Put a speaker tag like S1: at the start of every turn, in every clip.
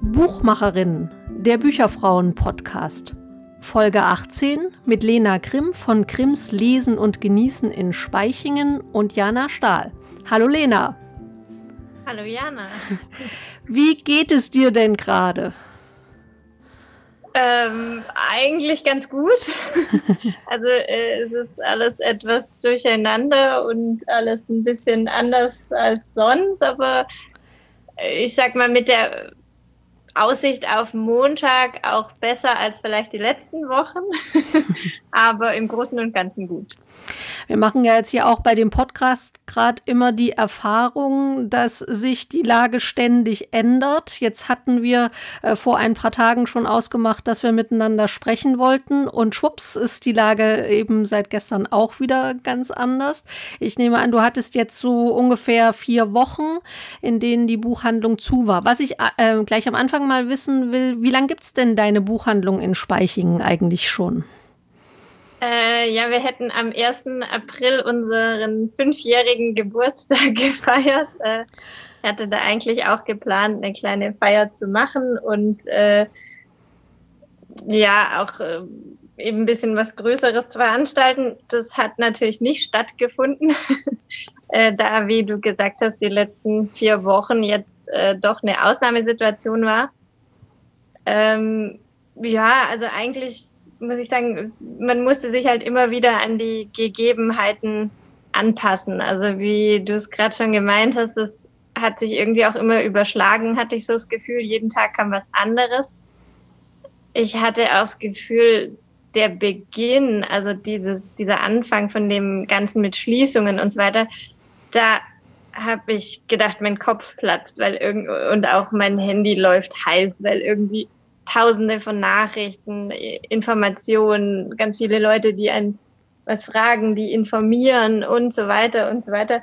S1: Buchmacherin, der Bücherfrauen-Podcast. Folge 18 mit Lena Grimm von Grimms Lesen und Genießen in Spaichingen und Jana Stahl. Hallo Lena.
S2: Hallo Jana.
S1: Wie geht es dir denn gerade?
S2: Eigentlich ganz gut. Also es ist alles etwas durcheinander und alles ein bisschen anders als sonst, aber ich sag mal mit der Aussicht auf Montag auch besser als vielleicht die letzten Wochen, aber im Großen und Ganzen gut.
S1: Wir machen ja jetzt hier auch bei dem Podcast gerade immer die Erfahrung, dass sich die Lage ständig ändert. Jetzt hatten wir vor ein paar Tagen schon ausgemacht, dass wir miteinander sprechen wollten und schwupps ist die Lage eben seit gestern auch wieder ganz anders. Ich nehme an, du hattest jetzt so ungefähr 4 Wochen, in denen die Buchhandlung zu war. Was ich gleich am Anfang mal wissen will, wie lange gibt es denn deine Buchhandlung in Spaichingen eigentlich schon?
S2: Ja, wir hätten am 1. April unseren 5-jährigen Geburtstag gefeiert. Ich hatte da eigentlich auch geplant, eine kleine Feier zu machen und ja, auch eben ein bisschen was Größeres zu veranstalten. Das hat natürlich nicht stattgefunden, da, wie du gesagt hast, die letzten 4 Wochen jetzt doch eine Ausnahmesituation war. Ja, also eigentlich muss ich sagen, man musste sich halt immer wieder an die Gegebenheiten anpassen. Also wie du es gerade schon gemeint hast, es hat sich irgendwie auch immer überschlagen, hatte ich so das Gefühl, jeden Tag kam was anderes. Ich hatte auch das Gefühl, der Beginn, also dieser Anfang von dem Ganzen mit Schließungen und so weiter, da habe ich gedacht, mein Kopf platzt, und auch mein Handy läuft heiß, weil irgendwie Tausende von Nachrichten, Informationen, ganz viele Leute, die einen was fragen, die informieren und so weiter und so weiter.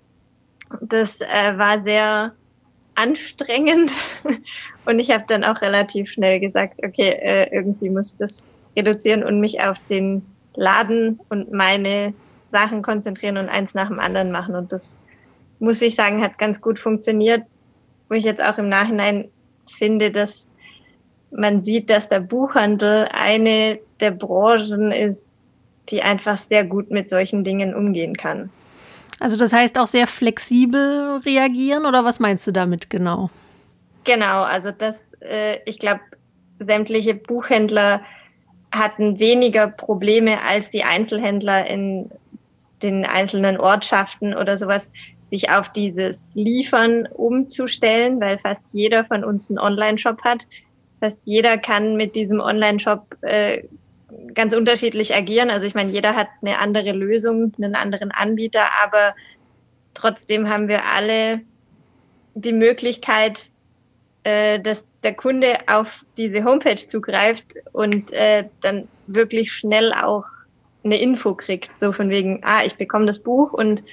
S2: Das war sehr anstrengend und ich habe dann auch relativ schnell gesagt, okay, irgendwie muss ich das reduzieren und mich auf den Laden und meine Sachen konzentrieren und eins nach dem anderen machen. Und das, muss ich sagen, hat ganz gut funktioniert, wo ich jetzt auch im Nachhinein finde, dass man sieht, dass der Buchhandel eine der Branchen ist, die einfach sehr gut mit solchen Dingen umgehen kann.
S1: Also das heißt auch sehr flexibel reagieren oder was meinst du damit genau?
S2: Genau, also ich glaube, sämtliche Buchhändler hatten weniger Probleme als die Einzelhändler in den einzelnen Ortschaften oder sowas, sich auf dieses Liefern umzustellen, weil fast jeder von uns einen Online-Shop hat. Fast jeder kann mit diesem Online-Shop ganz unterschiedlich agieren. Also ich meine, jeder hat eine andere Lösung, einen anderen Anbieter, aber trotzdem haben wir alle die Möglichkeit, dass der Kunde auf diese Homepage zugreift und dann wirklich schnell auch eine Info kriegt, so von wegen, ich bekomme das Buch und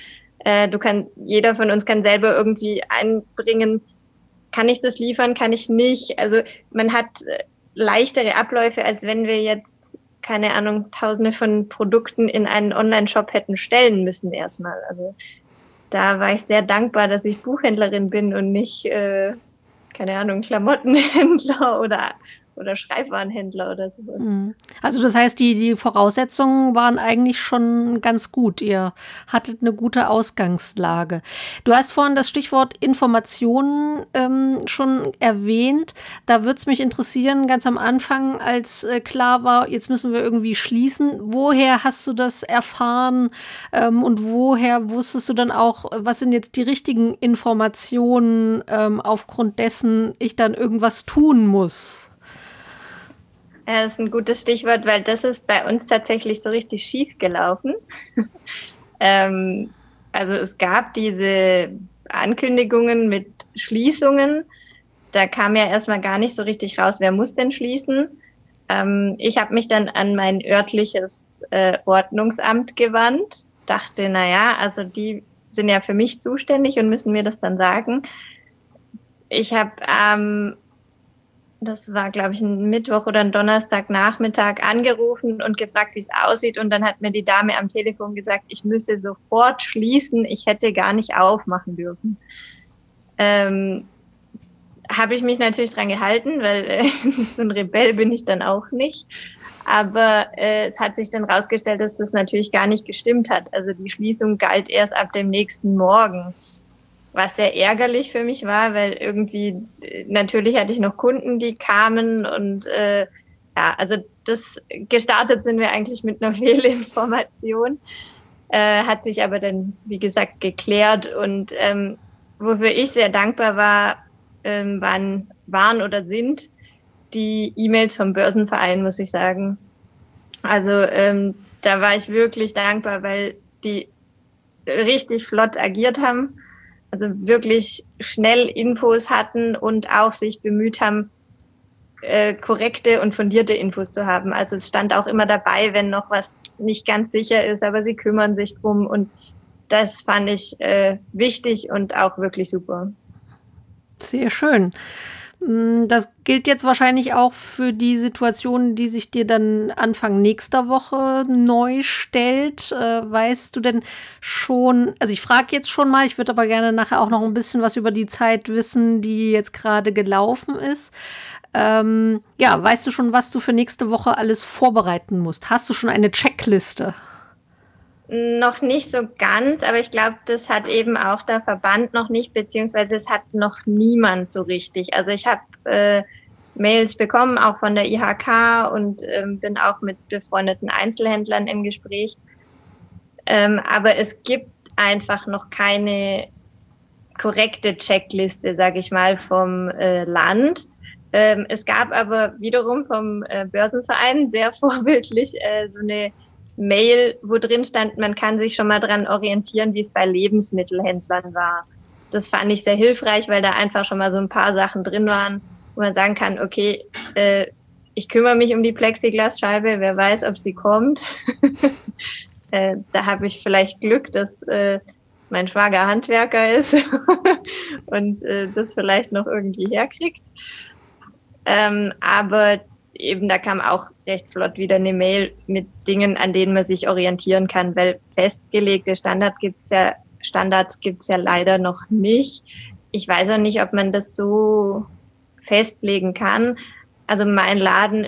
S2: jeder von uns kann selber irgendwie einbringen, kann ich das liefern, kann ich nicht. Also man hat leichtere Abläufe, als wenn wir jetzt, keine Ahnung, Tausende von Produkten in einen Online-Shop hätten stellen müssen erstmal. Also da war ich sehr dankbar, dass ich Buchhändlerin bin und nicht, keine Ahnung, Klamottenhändler oder Schreibwarenhändler oder sowas.
S1: Also das heißt, die Voraussetzungen waren eigentlich schon ganz gut. Ihr hattet eine gute Ausgangslage. Du hast vorhin das Stichwort Informationen schon erwähnt. Da würde es mich interessieren, ganz am Anfang, als klar war, jetzt müssen wir irgendwie schließen. Woher hast du das erfahren und woher wusstest du dann auch, was sind jetzt die richtigen Informationen, aufgrund dessen ich dann irgendwas tun muss?
S2: Ja, das ist ein gutes Stichwort, weil das ist bei uns tatsächlich so richtig schief gelaufen. Also es gab diese Ankündigungen mit Schließungen. Da kam ja erstmal gar nicht so richtig raus, wer muss denn schließen. Ich habe mich dann an mein örtliches Ordnungsamt gewandt, dachte, naja, also die sind ja für mich zuständig und müssen mir das dann sagen. Ich habe das war, glaube ich, ein Mittwoch oder ein Donnerstagnachmittag angerufen und gefragt, wie es aussieht. Und dann hat mir die Dame am Telefon gesagt, ich müsse sofort schließen. Ich hätte gar nicht aufmachen dürfen. habe ich mich natürlich dran gehalten, weil so ein Rebell bin ich dann auch nicht. Aber es hat sich dann rausgestellt, dass das natürlich gar nicht gestimmt hat. Also die Schließung galt erst ab dem nächsten Morgen, was sehr ärgerlich für mich war, weil irgendwie natürlich hatte ich noch Kunden, die kamen und ja, also das gestartet sind wir eigentlich mit einer Fehlinformation, hat sich aber dann, wie gesagt, geklärt und wofür ich sehr dankbar war, waren oder sind die E-Mails vom Börsenverein, muss ich sagen. Also da war ich wirklich dankbar, weil die richtig flott agiert haben, also wirklich schnell Infos hatten und auch sich bemüht haben, korrekte und fundierte Infos zu haben. Also es stand auch immer dabei, wenn noch was nicht ganz sicher ist, aber sie kümmern sich drum und das fand ich wichtig und auch wirklich super.
S1: Sehr schön. Das gilt jetzt wahrscheinlich auch für die Situation, die sich dir dann Anfang nächster Woche neu stellt. Weißt du denn schon, also ich frage jetzt schon mal, ich würde aber gerne nachher auch noch ein bisschen was über die Zeit wissen, die jetzt gerade gelaufen ist. Ja, weißt du schon, was du für nächste Woche alles vorbereiten musst? Hast du schon eine Checkliste?
S2: Noch nicht so ganz, aber ich glaube, das hat eben auch der Verband noch nicht, beziehungsweise es hat noch niemand so richtig. Also ich habe Mails bekommen, auch von der IHK und bin auch mit befreundeten Einzelhändlern im Gespräch. Aber es gibt einfach noch keine korrekte Checkliste, sage ich mal, vom Land. Es gab aber wiederum vom Börsenverein sehr vorbildlich so eine Mail, wo drin stand, man kann sich schon mal dran orientieren, wie es bei Lebensmittelhändlern war. Das fand ich sehr hilfreich, weil da einfach schon mal so ein paar Sachen drin waren, wo man sagen kann, okay, ich kümmere mich um die Plexiglasscheibe, wer weiß, ob sie kommt. Da habe ich vielleicht Glück, dass mein Schwager Handwerker ist und das vielleicht noch irgendwie herkriegt. Aber eben da kam auch recht flott wieder eine Mail mit Dingen, an denen man sich orientieren kann, weil festgelegte Standards gibt's ja leider noch nicht. Ich weiß auch nicht, ob man das so festlegen kann. Also mein Laden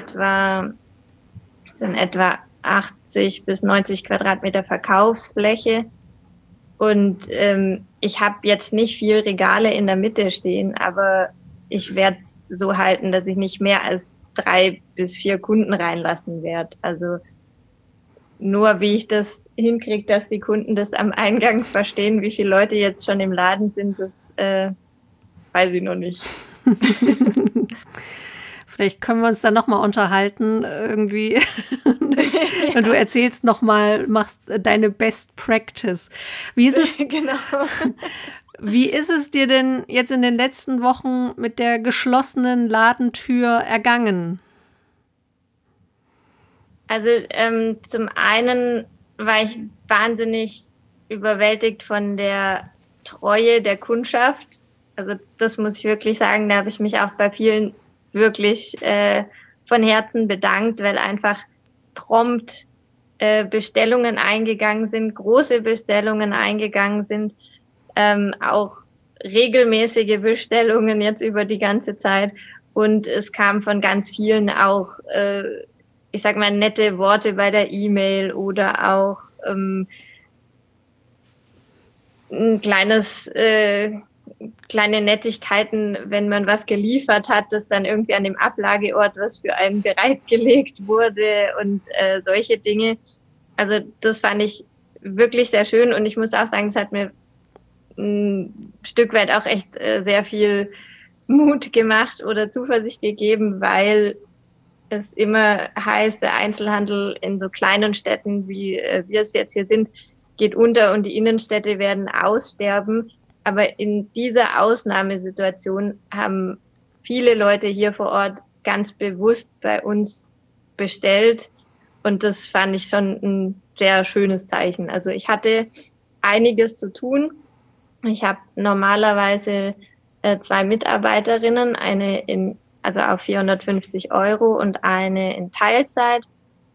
S2: sind etwa 80 bis 90 Quadratmeter Verkaufsfläche und ich habe jetzt nicht viel Regale in der Mitte stehen, aber ich werde es so halten, dass ich nicht mehr als 3 bis 4 Kunden reinlassen werde. Also nur wie ich das hinkriege, dass die Kunden das am Eingang verstehen, wie viele Leute jetzt schon im Laden sind, das weiß ich noch nicht.
S1: Vielleicht können wir uns dann noch mal unterhalten irgendwie. Ja. Und du erzählst noch mal, machst deine Best Practice. Wie ist es?
S2: Genau.
S1: Wie ist es dir denn jetzt in den letzten Wochen mit der geschlossenen Ladentür ergangen?
S2: Also zum einen war ich wahnsinnig überwältigt von der Treue der Kundschaft. Also das muss ich wirklich sagen, da habe ich mich auch bei vielen wirklich von Herzen bedankt, weil einfach prompt Bestellungen eingegangen sind, große Bestellungen eingegangen sind, auch regelmäßige Bestellungen jetzt über die ganze Zeit. Und es kam von ganz vielen auch, ich sag mal, nette Worte bei der E-Mail oder auch ein kleine Nettigkeiten, wenn man was geliefert hat, das dann irgendwie an dem Ablageort, was für einen bereitgelegt wurde und solche Dinge. Also das fand ich wirklich sehr schön und ich muss auch sagen, es hat mir ein Stück weit auch echt sehr viel Mut gemacht oder Zuversicht gegeben, weil es immer heißt, der Einzelhandel in so kleinen Städten, wie wir es jetzt hier sind, geht unter und die Innenstädte werden aussterben. Aber in dieser Ausnahmesituation haben viele Leute hier vor Ort ganz bewusst bei uns bestellt. Und das fand ich schon ein sehr schönes Zeichen. Also ich hatte einiges zu tun. Ich habe normalerweise 2 Mitarbeiterinnen, also auf 450 € und eine in Teilzeit.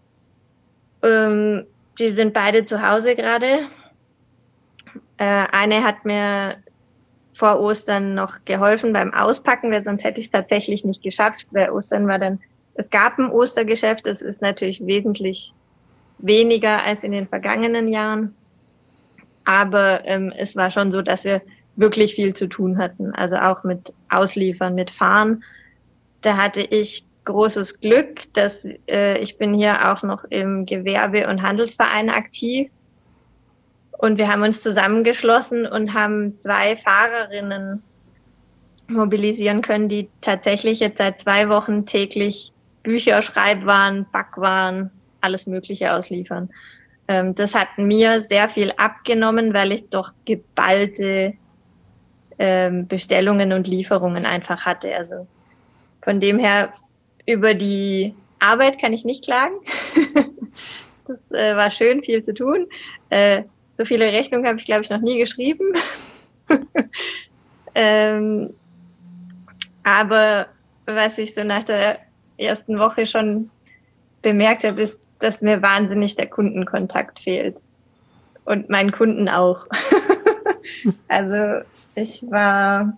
S2: Die sind beide zu Hause gerade. Eine hat mir vor Ostern noch geholfen beim Auspacken, weil sonst hätte ich es tatsächlich nicht geschafft. Bei Ostern war dann, es gab ein Ostergeschäft, es ist natürlich wesentlich weniger als in den vergangenen Jahren. Aber es war schon so, dass wir wirklich viel zu tun hatten. Also auch mit Ausliefern, mit Fahren. Da hatte ich großes Glück, dass ich bin hier auch noch im Gewerbe- und Handelsverein aktiv. Und wir haben uns zusammengeschlossen und haben 2 Fahrerinnen mobilisieren können, die tatsächlich jetzt seit 2 Wochen täglich Bücher, Schreibwaren, Backwaren, alles Mögliche ausliefern. Das hat mir sehr viel abgenommen, weil ich doch geballte Bestellungen und Lieferungen einfach hatte. Also von dem her, über die Arbeit kann ich nicht klagen. Das war schön, viel zu tun. So viele Rechnungen habe ich, glaube ich, noch nie geschrieben. Aber was ich so nach der ersten Woche schon bemerkt habe, ist, dass mir wahnsinnig der Kundenkontakt fehlt. Und meinen Kunden auch. Also ich war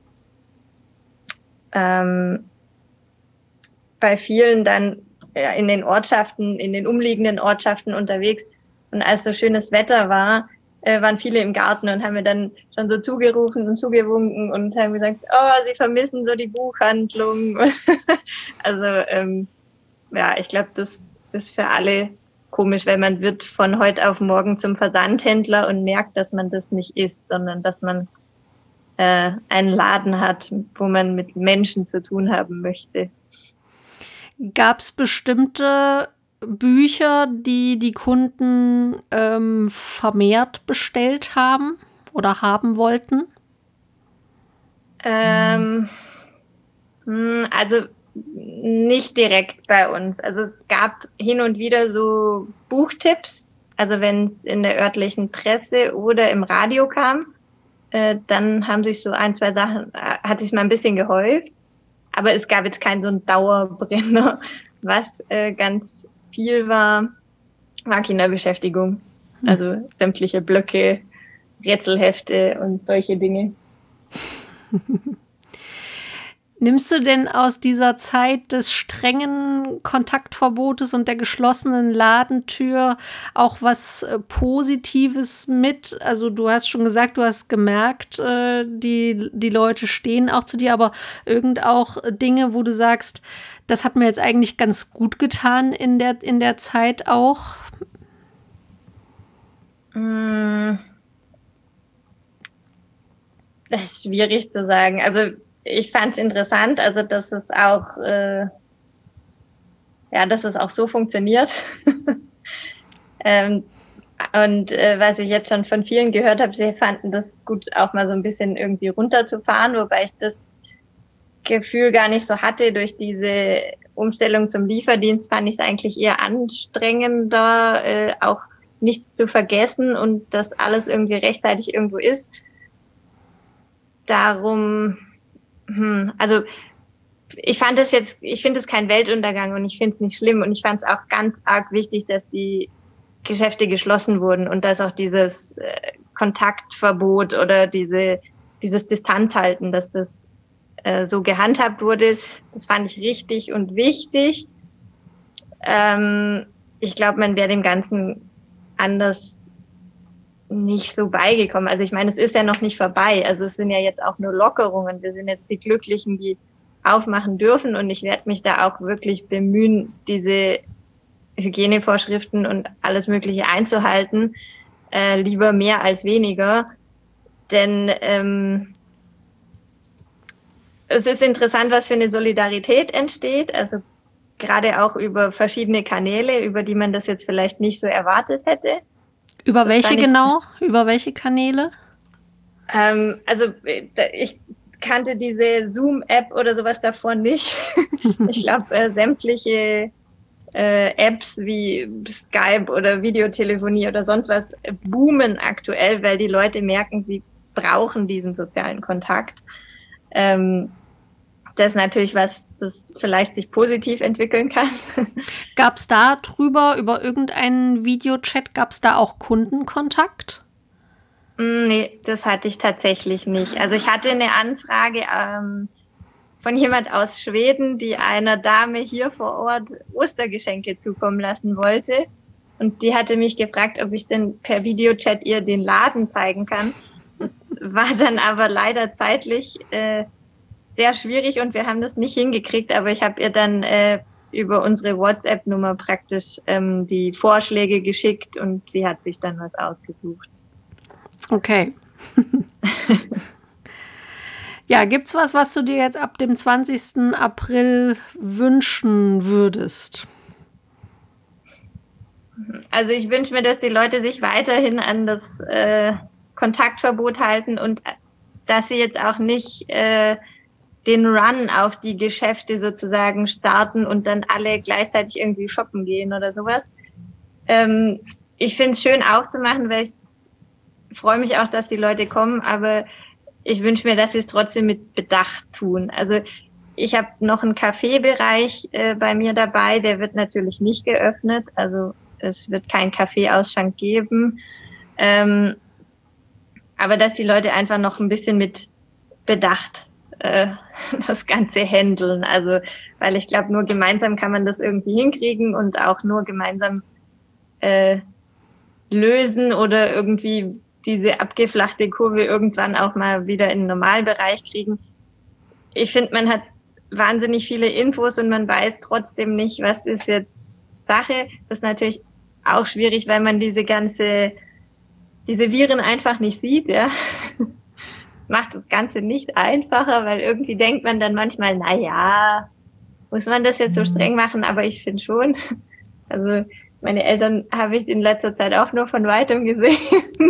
S2: bei vielen dann in den Ortschaften, in den umliegenden Ortschaften unterwegs. Und als so schönes Wetter war, waren viele im Garten und haben mir dann schon so zugerufen und zugewunken und haben gesagt, oh, sie vermissen so die Buchhandlung. Also ja, ich glaube, das ist für alle komisch, weil man wird von heute auf morgen zum Versandhändler und merkt, dass man das nicht ist, sondern dass man einen Laden hat, wo man mit Menschen zu tun haben möchte.
S1: Gab es bestimmte Bücher, die die Kunden vermehrt bestellt haben oder haben wollten?
S2: Also nicht direkt bei uns. Also es gab hin und wieder so Buchtipps. Also wenn es in der örtlichen Presse oder im Radio kam, dann haben sich so 1, 2 Sachen, hat sich mal ein bisschen gehäuft. Aber es gab jetzt keinen so einen Dauerbrenner. Was ganz viel war Kinderbeschäftigung. Also sämtliche Blöcke, Rätselhefte und solche Dinge.
S1: Nimmst du denn aus dieser Zeit des strengen Kontaktverbotes und der geschlossenen Ladentür auch was Positives mit? Also du hast schon gesagt, du hast gemerkt, die Leute stehen auch zu dir, aber irgend auch Dinge, wo du sagst, das hat mir jetzt eigentlich ganz gut getan in der Zeit auch?
S2: Das ist schwierig zu sagen. Also ich fand es interessant, also dass es auch, dass es auch so funktioniert. Und was ich jetzt schon von vielen gehört habe, sie fanden das gut, auch mal so ein bisschen irgendwie runterzufahren, wobei ich das Gefühl gar nicht so hatte. Durch diese Umstellung zum Lieferdienst fand ich es eigentlich eher anstrengender, auch nichts zu vergessen und dass alles irgendwie rechtzeitig irgendwo ist. Darum, also ich finde es kein Weltuntergang und ich finde es nicht schlimm und ich fand es auch ganz arg wichtig, dass die Geschäfte geschlossen wurden und dass auch dieses Kontaktverbot oder dieses Distanzhalten, dass das so gehandhabt wurde, das fand ich richtig und wichtig. Ich glaube, man wäre dem Ganzen anders nicht so beigekommen. Also ich meine, es ist ja noch nicht vorbei. Also es sind ja jetzt auch nur Lockerungen. Wir sind jetzt die Glücklichen, die aufmachen dürfen und ich werde mich da auch wirklich bemühen, diese Hygienevorschriften und alles Mögliche einzuhalten. Lieber mehr als weniger. Denn es ist interessant, was für eine Solidarität entsteht. Also gerade auch über verschiedene Kanäle, über die man das jetzt vielleicht nicht so erwartet hätte.
S1: Über welche genau? Über welche Kanäle?
S2: Also ich kannte diese Zoom-App oder sowas davor nicht. Ich glaube, sämtliche Apps wie Skype oder Videotelefonie oder sonst was boomen aktuell, weil die Leute merken, sie brauchen diesen sozialen Kontakt. Das ist natürlich was, das vielleicht sich positiv entwickeln kann.
S1: Gab es da drüber, über irgendeinen Videochat, gab es da auch Kundenkontakt?
S2: Nee, das hatte ich tatsächlich nicht. Also ich hatte eine Anfrage von jemand aus Schweden, die einer Dame hier vor Ort Ostergeschenke zukommen lassen wollte. Und die hatte mich gefragt, ob ich denn per Videochat ihr den Laden zeigen kann. Das war dann aber leider zeitlich sehr schwierig und wir haben das nicht hingekriegt. Aber ich habe ihr dann über unsere WhatsApp-Nummer praktisch die Vorschläge geschickt und sie hat sich dann was ausgesucht.
S1: Okay. Ja, gibt's was du dir jetzt ab dem 20. April wünschen würdest?
S2: Also ich wünsche mir, dass die Leute sich weiterhin an das Kontaktverbot halten und dass sie jetzt auch nicht den Run auf die Geschäfte sozusagen starten und dann alle gleichzeitig irgendwie shoppen gehen oder sowas. Ich finde es schön aufzumachen, weil ich freue mich auch, dass die Leute kommen, aber ich wünsche mir, dass sie es trotzdem mit Bedacht tun. Also ich habe noch einen Kaffeebereich bei mir dabei, der wird natürlich nicht geöffnet, also es wird keinen Kaffeeausschank geben, aber dass die Leute einfach noch ein bisschen mit Bedacht das Ganze handeln. Also weil ich glaube, nur gemeinsam kann man das irgendwie hinkriegen und auch nur gemeinsam lösen oder irgendwie diese abgeflachte Kurve irgendwann auch mal wieder in den Normalbereich kriegen. Ich finde, man hat wahnsinnig viele Infos und man weiß trotzdem nicht, was ist jetzt Sache. Das ist natürlich auch schwierig, weil man diese Viren einfach nicht sieht, ja. Das macht das Ganze nicht einfacher, weil irgendwie denkt man dann manchmal, naja, muss man das jetzt so streng machen? Aber ich finde schon, also meine Eltern habe ich in letzter Zeit auch nur von Weitem gesehen.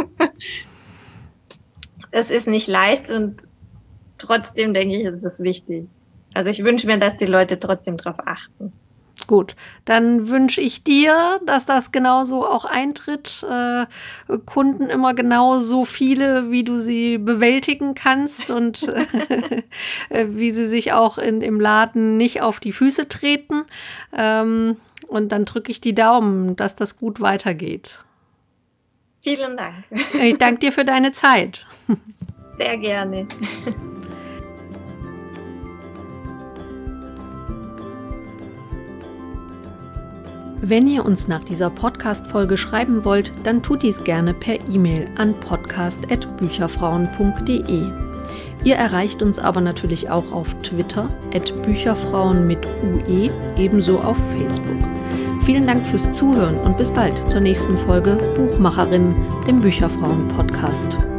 S2: Das ist nicht leicht und trotzdem denke ich, es ist wichtig. Also ich wünsche mir, dass die Leute trotzdem drauf achten.
S1: Gut, dann wünsche ich dir, dass das genauso auch eintritt. Kunden immer genauso viele, wie du sie bewältigen kannst und wie sie sich auch im Laden nicht auf die Füße treten. Und dann drücke ich die Daumen, dass das gut weitergeht.
S2: Vielen Dank.
S1: Ich danke dir für deine Zeit.
S2: Sehr gerne.
S1: Wenn ihr uns nach dieser Podcast-Folge schreiben wollt, dann tut dies gerne per E-Mail an podcast@bücherfrauen.de. Ihr erreicht uns aber natürlich auch auf Twitter @bücherfrauen mit UE, ebenso auf Facebook. Vielen Dank fürs Zuhören und bis bald zur nächsten Folge Buchmacherinnen, dem Bücherfrauen-Podcast.